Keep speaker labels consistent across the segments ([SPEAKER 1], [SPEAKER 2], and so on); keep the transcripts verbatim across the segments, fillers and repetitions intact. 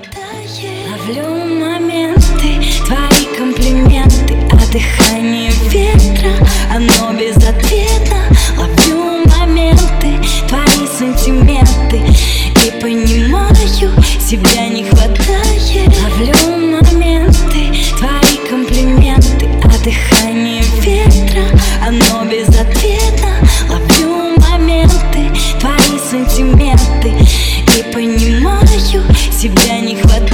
[SPEAKER 1] хватает. Ловлю моменты, твои комплименты, а дыхание ветра, оно безответно. Ловлю моменты, твои сантименты, и понимаю, себя не хватает. Ловлю моменты, твои комплименты, а дыхание ветра, оно безответно. Ловлю моменты, твои сантименты, и понимаю, себя не хватает.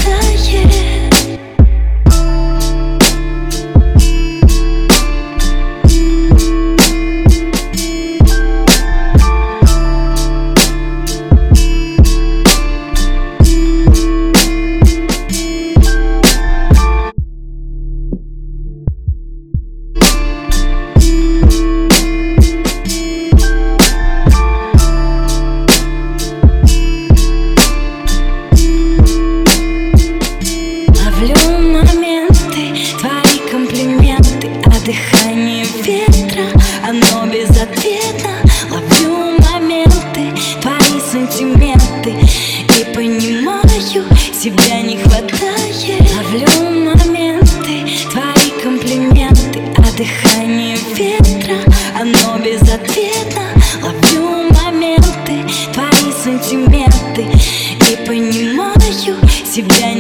[SPEAKER 1] Дыхание ветра, оно безответно. Ловлю моменты, твои сантименты, и понимаю, себя не хватает. Ловлю моменты, твои комплименты, а дыхание ветра, оно безответно. Ловлю моменты, твои сантименты, и понимаю, себя